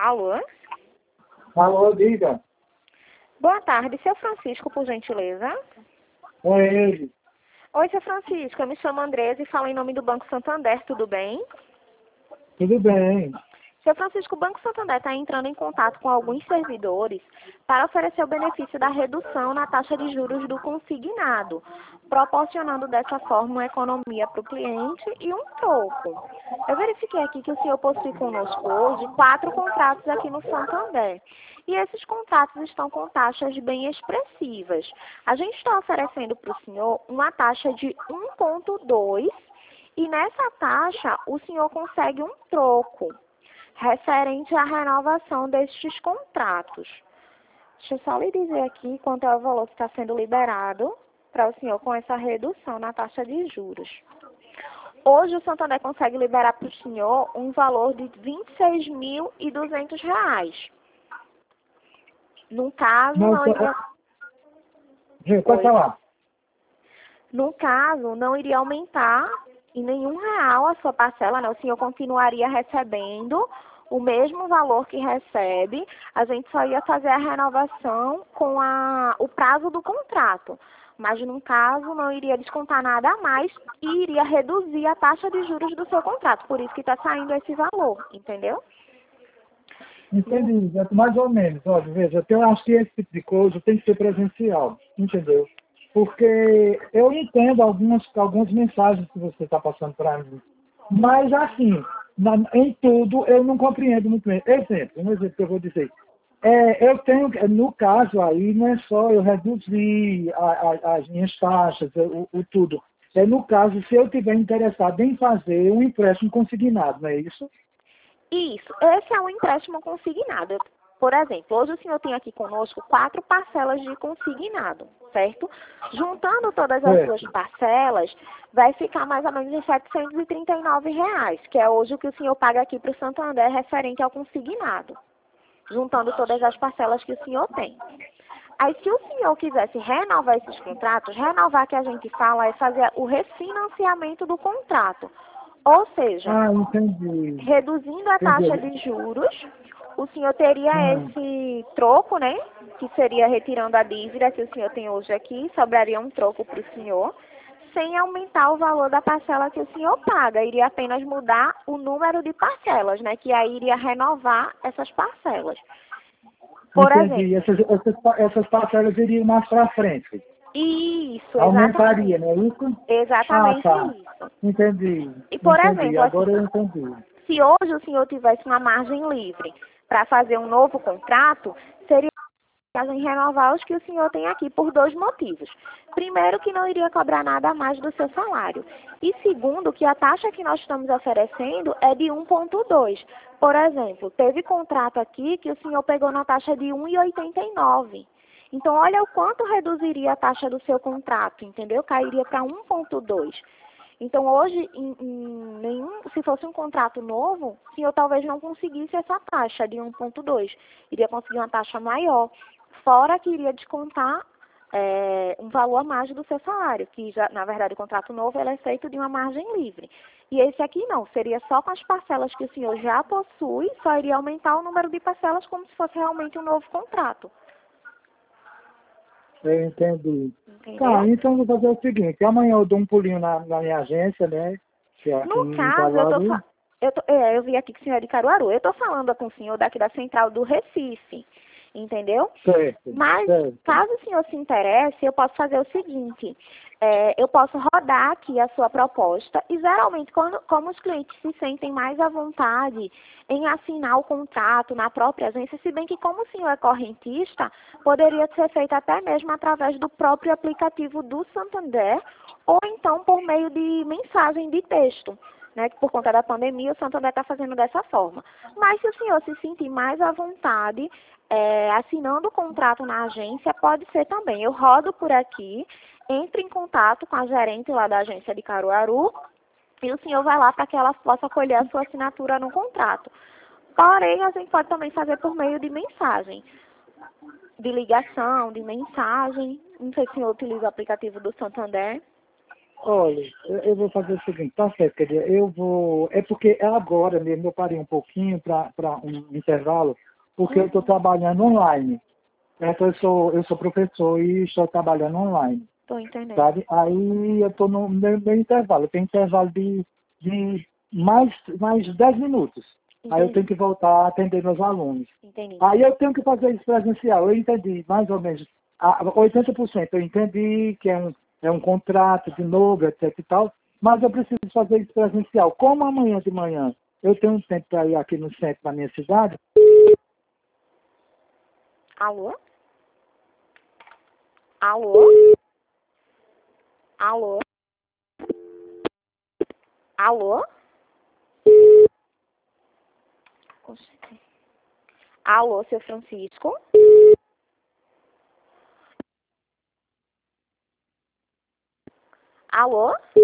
Alô? Alô, diga. Boa tarde, seu Francisco, por gentileza. Oi, ele. Oi, seu Francisco, eu me chamo Andresa e falo em nome do Banco Santander, tudo bem? Tudo bem. Seu Francisco, o Banco Santander está entrando em contato com alguns servidores para oferecer o benefício da redução na taxa de juros do consignado, proporcionando dessa forma uma economia para o cliente e um troco. Eu verifiquei aqui que o senhor possui conosco hoje 4 contratos aqui no Santander. E esses contratos estão com taxas bem expressivas. A gente está oferecendo para o senhor uma taxa de 1,2 e nessa taxa o senhor consegue um troco referente à renovação destes contratos. Deixa eu só lhe dizer aqui quanto é o valor que está sendo liberado para o senhor com essa redução na taxa de juros. Hoje o Santander consegue liberar para o senhor um valor de R$ 26.200. No caso, não iria... Pode falar. No caso, não iria aumentar em nenhum real a sua parcela, né? O senhor continuaria recebendo o mesmo valor que recebe, a gente só ia fazer a renovação com o prazo do contrato. Mas, no caso, não iria descontar nada a mais e iria reduzir a taxa de juros do seu contrato. Por isso que está saindo esse valor, entendeu? Entendi, mais ou menos. Olha, veja, eu acho que esse tipo de coisa tem que ser presencial, entendeu? Porque eu entendo algumas mensagens que você está passando para mim. Mas, assim, em tudo, eu não compreendo muito bem. Um exemplo que eu vou dizer. Eu tenho, no caso aí, não é só eu reduzir as minhas taxas, o tudo. No caso, se eu estiver interessado em fazer um empréstimo consignado, não é isso? Isso, esse é um empréstimo consignado. Por exemplo, hoje o senhor tem aqui conosco 4 parcelas de consignado, certo? Juntando todas as suas parcelas, vai ficar mais ou menos em R$ 739, que é hoje o que o senhor paga aqui para o Santander referente ao consignado. Juntando todas as parcelas que o senhor tem. Aí, se o senhor quisesse renovar esses contratos, renovar que a gente fala é fazer o refinanciamento do contrato. Ou seja, reduzindo a taxa de juros, o senhor teria esse troco, né? Que seria retirando a dívida que o senhor tem hoje aqui, sobraria um troco para o senhor, sem aumentar o valor da parcela que o senhor paga. Iria apenas mudar o número de parcelas, né? Que aí iria renovar essas parcelas. Por Entendi. exemplo, Essas parcelas iriam mais para frente. Isso, Aumentaria, não é isso? Exatamente isso. Entendi. E, por Entendi. exemplo, Agora assim, eu entendi. se hoje o senhor tivesse uma margem livre para fazer um novo contrato, seria a gente renovar os que o senhor tem aqui por 2 motivos. Primeiro, que não iria cobrar nada a mais do seu salário. E segundo, que a taxa que nós estamos oferecendo é de 1,2. Por exemplo, teve contrato aqui que o senhor pegou na taxa de 1,89. Então, olha o quanto reduziria a taxa do seu contrato, entendeu? Cairia para 1,2. Então, hoje, se fosse um contrato novo, o senhor talvez não conseguisse essa taxa de 1,2. Iria conseguir uma taxa maior. Fora que iria descontar um valor a mais do seu salário, que, já, na verdade, o contrato novo ele é feito de uma margem livre. E esse aqui não, seria só com as parcelas que o senhor já possui, só iria aumentar o número de parcelas como se fosse realmente um novo contrato. Eu entendi. Entendeu? Tá, então eu vou fazer o seguinte, amanhã eu dou um pulinho na minha agência, né? Que é aqui No em caso, Caruaru. eu vi aqui que o senhor é de Caruaru. Eu estou falando com o senhor daqui da central do Recife, entendeu? Certo. Mas, caso o senhor se interesse, eu posso fazer o seguinte, eu posso rodar aqui a sua proposta e, geralmente, como os clientes se sentem mais à vontade em assinar o contrato na própria agência, se bem que, como o senhor é correntista, poderia ser feito até mesmo através do próprio aplicativo do Santander ou então por meio de mensagem de texto, né, que por conta da pandemia o Santander está fazendo dessa forma. Mas se o senhor se sentir mais à vontade, assinando o contrato na agência, pode ser também. Eu rodo por aqui, entre em contato com a gerente lá da agência de Caruaru e o senhor vai lá para que ela possa colher a sua assinatura no contrato. Porém, a gente pode também fazer por meio de mensagem, de ligação, de mensagem. Não sei se o senhor utiliza o aplicativo do Santander. Olha, eu vou fazer o seguinte, tá certo, quer dizer, eu vou... É porque é agora mesmo, eu parei um pouquinho para um intervalo, porque eu estou trabalhando online. Então eu sou professor e estou trabalhando online, Tô entendendo. sabe? Aí eu estou no meu intervalo, eu tenho intervalo de mais 10 minutos. Aí eu tenho Entendi. que voltar a atender meus alunos. Entendi. Aí eu tenho que fazer isso presencial. Eu entendi, mais ou menos, 80% eu entendi que é um contrato de novo, etc e tal, mas eu preciso fazer isso presencial. Como amanhã de manhã eu tenho um tempo para ir aqui no centro da minha cidade. Alô? Alô? Alô? Alô? Oxi. Alô, seu Francisco? Alô?